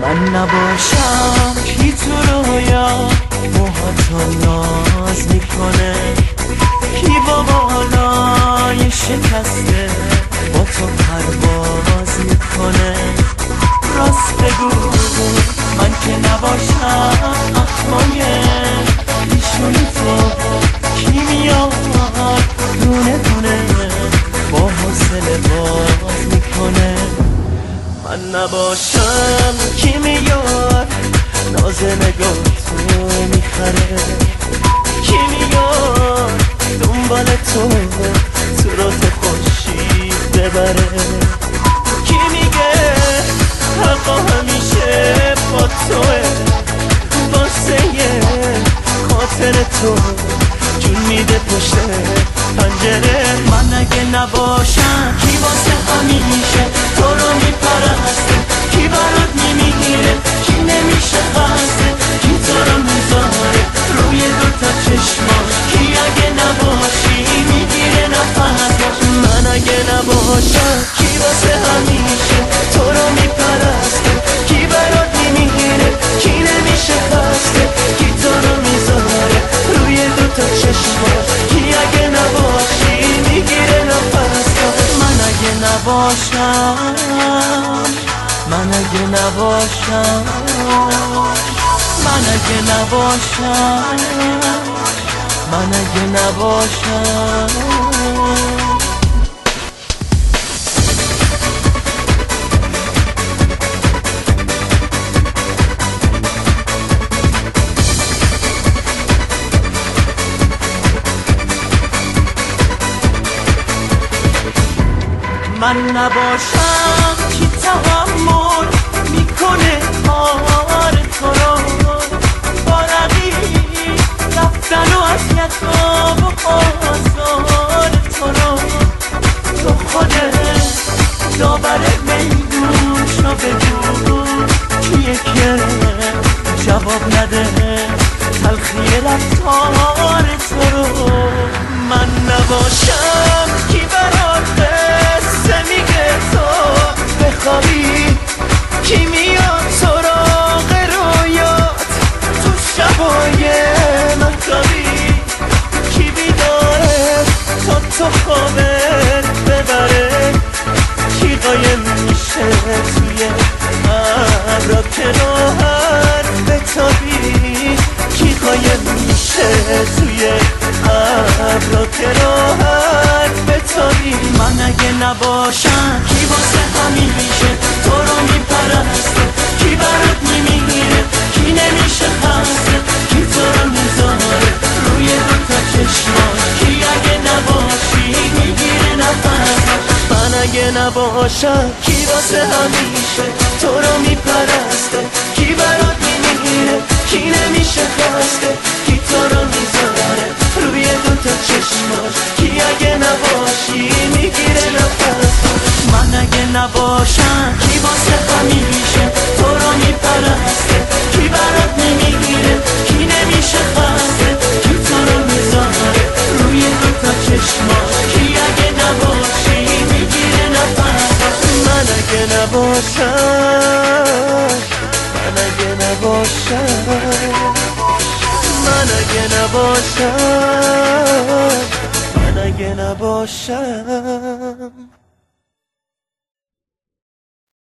من نباشم کی تو رویا موهاتو ناز میکنه، کی با بالای شکسته با تو پرواز میکنه. راست بگو من که نباشم اخمای ایشونی تو کی میاد دونه دونه با حوصله باز میکنه. من نباشم کی میاد ناز نگاه تو میخره، کی میاد دنبال تو رو تو خوشی ببره، کی میگه حقا همیشه با توه واسه خاطر تو جون میده پشت پنجره. من اگه نباشم کی واسه همیشه تو رو میپرسته، کی برات میمیره، کی نمیشه خسته، کی تو رو میذاره روی دوتا چشماش، کی اگه نباشی میگیره نفسش. من اگه نباشم کی واسه همیشه تو رو میپرسته، کی برات میمیره، کی نمیشه خسته، کی تو رو میذاره روی دوتا چشماش، کی اگه نباشی میگیره نفسش. من اگه نباشم، من اگه نباشم، من اگه نباشم، من اگه نباشم. من نباشم کی تحمل میکنه کار تو رو، با رقیب رفتن و اذیت و آزار تو رو. تو خودت داور میدون شو بگو کیه که جواب نده تلخی رفتار تو رو. من نباشم کی برات قصه میگه تو بخوابی، کی میاد سراغ رویات تو شبای مهتابی، کی بیداره تا تو خوابت ببره، کی قایم میشه توی ابرا که راحت بتابی، کی قایم میشه توی ابرا که راحت بتابی. من اگه نباشم کی واسه همیشه تو رو میپرسته، کی برات میمیره، کی نمیشه خسته، کی تو رو میذاره روی دوتا چشماش، کی اگه نباشی میگیره نفسش. من اگه نباشم کی واسه همیشه تو رو میپرسته، کی برات میمیره، کی نمیشه خسته، کی تو رو میذاره روی دوتا چشماش، کی اگه نباشی میگیره نفسش. من اگه نباشم کی واسه همیشه تو رو میپرسته، کی برات میمیره، کی نمیشه خسته، کی تو رو میذاره روی دوتا چشماش، کی اگه نباشی میگیره نفسش. من اگه نباشم، من اگه نباشم، من اگه نباشم، من اگه نباشم.